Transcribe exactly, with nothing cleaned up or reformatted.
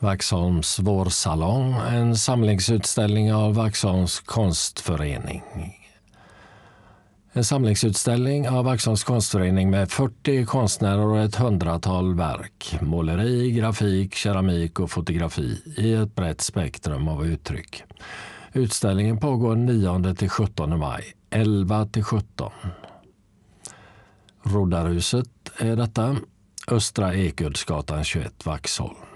Vaxholms vårsalong, en samlingsutställning av Vaxholms konstförening. En samlingsutställning av Vaxholms konstförening med fyrtio konstnärer och ett hundratal verk. Måleri, grafik, keramik och fotografi i ett brett spektrum av uttryck. Utställningen pågår nionde till sjuttonde maj, elva till sjutton. Rådhuset är detta, Östra Ekuldsgatan tjugoett, Vaxholm.